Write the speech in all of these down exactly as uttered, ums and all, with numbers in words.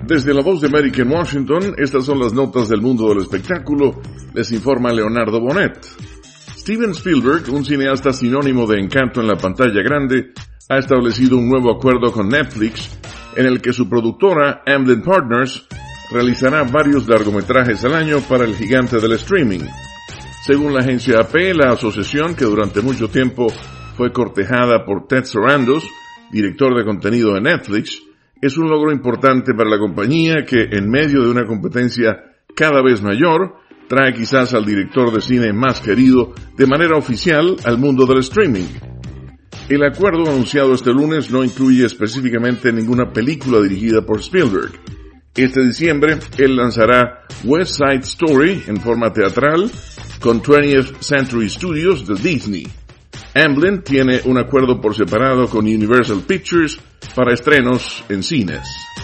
Desde la Voz de América en Washington, estas son las notas del mundo del espectáculo. Les informa Leonardo Bonet. Steven Spielberg, un cineasta sinónimo de encanto en la pantalla grande, ha establecido un nuevo acuerdo con Netflix en el que su productora, Amblin Partners, realizará varios largometrajes al año para el gigante del streaming. Según la agencia A P, la asociación, que durante mucho tiempo fue cortejada por Ted Sarandos, director de contenido de Netflix, es un logro importante para la compañía que, en medio de una competencia cada vez mayor, trae quizás al director de cine más querido de manera oficial al mundo del streaming. El acuerdo anunciado este lunes no incluye específicamente ninguna película dirigida por Spielberg. Este diciembre, él lanzará West Side Story en forma teatral con twentieth Century Studios de Disney. Amblin tiene un acuerdo por separado con Universal Pictures para estrenos en cines.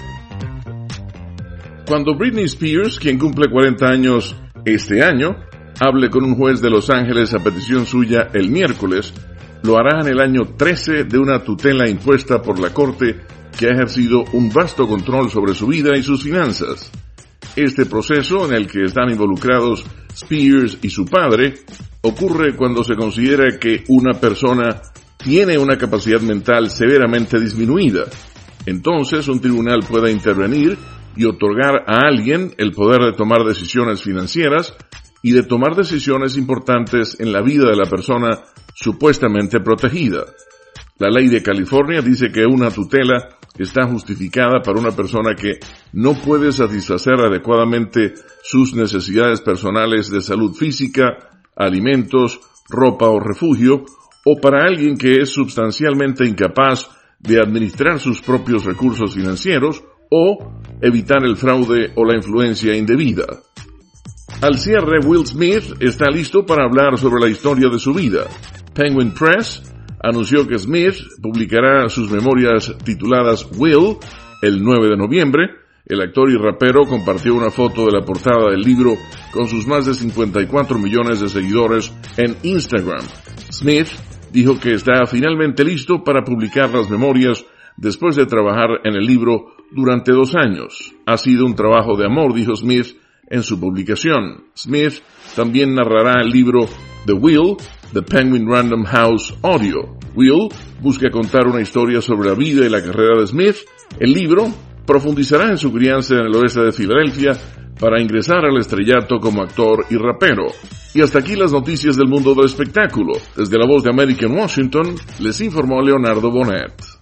Cuando Britney Spears, quien cumple cuarenta años este año, hable con un juez de Los Ángeles a petición suya el miércoles, lo hará en el año trece de una tutela impuesta por la Corte que ha ejercido un vasto control sobre su vida y sus finanzas. Este proceso, en el que están involucrados Spears y su padre, ocurre cuando se considera que una persona tiene una capacidad mental severamente disminuida. Entonces, un tribunal puede intervenir y otorgar a alguien el poder de tomar decisiones financieras y de tomar decisiones importantes en la vida de la persona supuestamente protegida. La ley de California dice que una tutela está justificada para una persona que no puede satisfacer adecuadamente sus necesidades personales de salud física, alimentos, ropa o refugio, o para alguien que es sustancialmente incapaz de administrar sus propios recursos financieros o evitar el fraude o la influencia indebida. Al cierre, Will Smith está listo para hablar sobre la historia de su vida. Penguin Press anunció que Smith publicará sus memorias tituladas Will el nueve de noviembre. El actor y rapero compartió una foto de la portada del libro con sus más de cincuenta y cuatro millones de seguidores en Instagram. Smith dijo que está finalmente listo para publicar las memorias después de trabajar en el libro durante dos años. Ha sido un trabajo de amor, dijo Smith en su publicación. Smith también narrará el libro The Will, The Penguin Random House Audio. Will busca contar una historia sobre la vida y la carrera de Smith. El libro profundizará en su crianza en el oeste de Filadelfia para ingresar al estrellato como actor y rapero. Y hasta aquí las noticias del mundo del espectáculo. Desde la Voz de América en Washington, les informó Leonardo Bonet.